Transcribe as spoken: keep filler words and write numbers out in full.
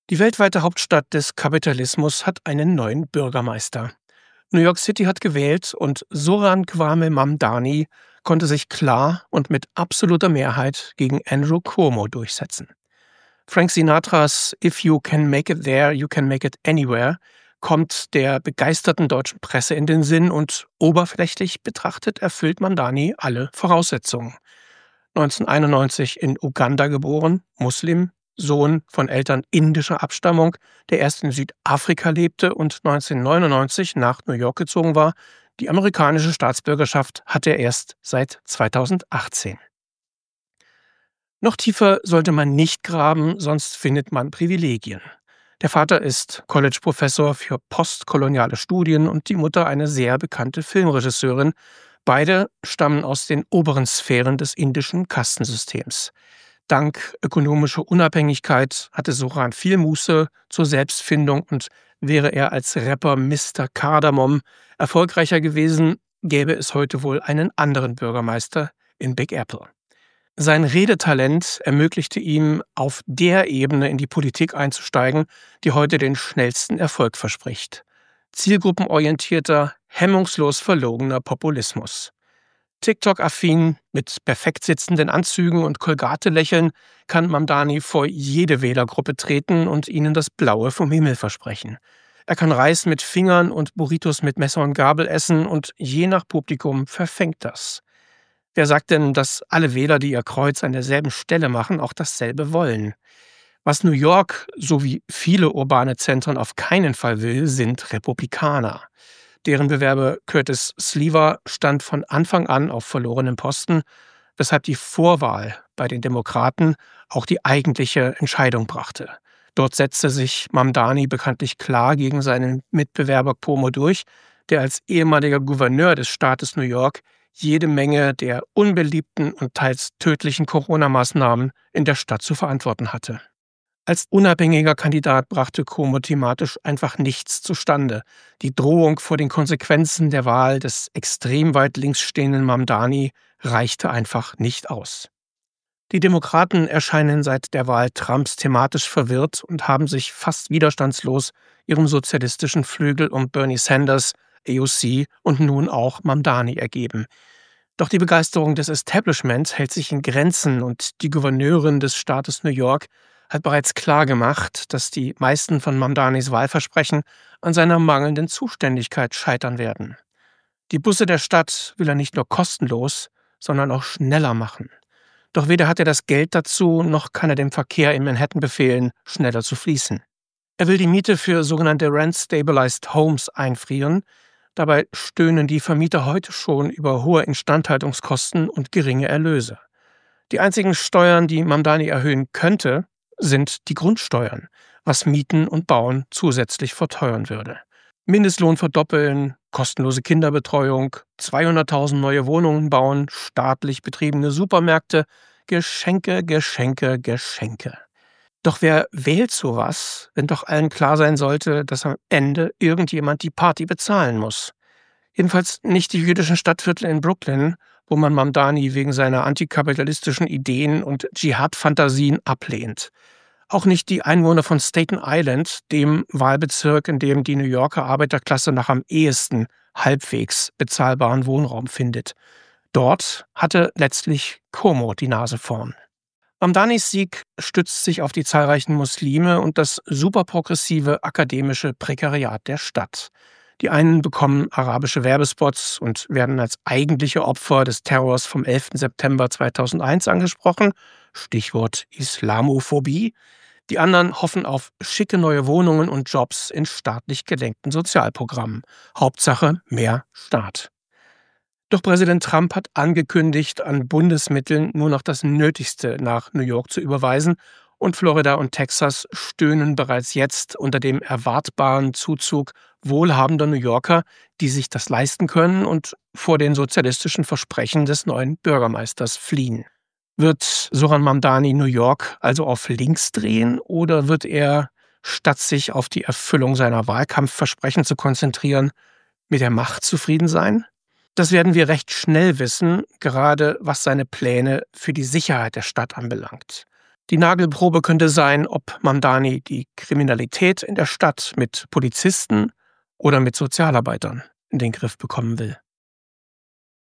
Die weltweite Hauptstadt des Kapitalismus hat einen neuen Bürgermeister. New York City hat gewählt und Zoran Kwame Mamdani konnte sich klar und mit absoluter Mehrheit gegen Andrew Cuomo durchsetzen. Frank Sinatras "If you can make it there, you can make it anywhere" kommt der begeisterten deutschen Presse in den Sinn und oberflächlich betrachtet erfüllt Mamdani alle Voraussetzungen. neunzehnhunderteinundneunzig in Uganda geboren, Muslim, Sohn von Eltern indischer Abstammung, der erst in Südafrika lebte und neunzehnhundertneunundneunzig nach New York gezogen war. Die amerikanische Staatsbürgerschaft hat er erst seit zweitausendachtzehn. Noch tiefer sollte man nicht graben, sonst findet man Privilegien. Der Vater ist College-Professor für postkoloniale Studien und die Mutter eine sehr bekannte Filmregisseurin. Beide stammen aus den oberen Sphären des indischen Kastensystems. Dank ökonomischer Unabhängigkeit hatte Zoran viel Muße zur Selbstfindung und wäre er als Rapper Mister Kardamom erfolgreicher gewesen, gäbe es heute wohl einen anderen Bürgermeister in Big Apple. Sein Redetalent ermöglichte ihm, auf der Ebene in die Politik einzusteigen, die heute den schnellsten Erfolg verspricht. Zielgruppenorientierter, hemmungslos verlogener Populismus. TikTok-affin, mit perfekt sitzenden Anzügen und Colgate-Lächeln kann Mamdani vor jede Wählergruppe treten und ihnen das Blaue vom Himmel versprechen. Er kann Reis mit Fingern und Burritos mit Messer und Gabel essen und je nach Publikum verfängt das. Wer sagt denn, dass alle Wähler, die ihr Kreuz an derselben Stelle machen, auch dasselbe wollen? Was New York sowie viele urbane Zentren auf keinen Fall will, sind Republikaner. Deren Bewerber Curtis Sliwa stand von Anfang an auf verlorenem Posten, weshalb die Vorwahl bei den Demokraten auch die eigentliche Entscheidung brachte. Dort setzte sich Mamdani bekanntlich klar gegen seinen Mitbewerber Cuomo durch, der als ehemaliger Gouverneur des Staates New York jede Menge der unbeliebten und teils tödlichen Corona-Maßnahmen in der Stadt zu verantworten hatte. Als unabhängiger Kandidat brachte Cuomo thematisch einfach nichts zustande. Die Drohung vor den Konsequenzen der Wahl des extrem weit links stehenden Mamdani reichte einfach nicht aus. Die Demokraten erscheinen seit der Wahl Trumps thematisch verwirrt und haben sich fast widerstandslos ihrem sozialistischen Flügel um Bernie Sanders, A O C und nun auch Mamdani ergeben. Doch die Begeisterung des Establishments hält sich in Grenzen und die Gouverneurin des Staates New York hat bereits klar gemacht, dass die meisten von Mamdanis Wahlversprechen an seiner mangelnden Zuständigkeit scheitern werden. Die Busse der Stadt will er nicht nur kostenlos, sondern auch schneller machen. Doch weder hat er das Geld dazu, noch kann er dem Verkehr in Manhattan befehlen, schneller zu fließen. Er will die Miete für sogenannte Rent-Stabilized Homes einfrieren. Dabei stöhnen die Vermieter heute schon über hohe Instandhaltungskosten und geringe Erlöse. Die einzigen Steuern, die Mamdani erhöhen könnte, sind die Grundsteuern, was Mieten und Bauen zusätzlich verteuern würde. Mindestlohn verdoppeln, kostenlose Kinderbetreuung, zweihunderttausend neue Wohnungen bauen, staatlich betriebene Supermärkte, Geschenke, Geschenke, Geschenke. Doch wer wählt sowas, wenn doch allen klar sein sollte, dass am Ende irgendjemand die Party bezahlen muss? Jedenfalls nicht die jüdischen Stadtviertel in Brooklyn, wo man Mamdani wegen seiner antikapitalistischen Ideen und Dschihad-Fantasien ablehnt. Auch nicht die Einwohner von Staten Island, dem Wahlbezirk, in dem die New Yorker Arbeiterklasse nach am ehesten halbwegs bezahlbaren Wohnraum findet. Dort hatte letztlich Cuomo die Nase vorn. Mamdanis Sieg stützt sich auf die zahlreichen Muslime und das superprogressive akademische Prekariat der Stadt. Die einen bekommen arabische Werbespots und werden als eigentliche Opfer des Terrors vom elften September zweitausendeins angesprochen, Stichwort Islamophobie. Die anderen hoffen auf schicke neue Wohnungen und Jobs in staatlich gelenkten Sozialprogrammen. Hauptsache mehr Staat. Doch Präsident Trump hat angekündigt, an Bundesmitteln nur noch das Nötigste nach New York zu überweisen und Florida und Texas stöhnen bereits jetzt unter dem erwartbaren Zuzug wohlhabender New Yorker, die sich das leisten können und vor den sozialistischen Versprechen des neuen Bürgermeisters fliehen. Wird Zoran Mamdani New York also auf links drehen oder wird er, statt sich auf die Erfüllung seiner Wahlkampfversprechen zu konzentrieren, mit der Macht zufrieden sein? Das werden wir recht schnell wissen, gerade was seine Pläne für die Sicherheit der Stadt anbelangt. Die Nagelprobe könnte sein, ob Mamdani die Kriminalität in der Stadt mit Polizisten oder mit Sozialarbeitern in den Griff bekommen will.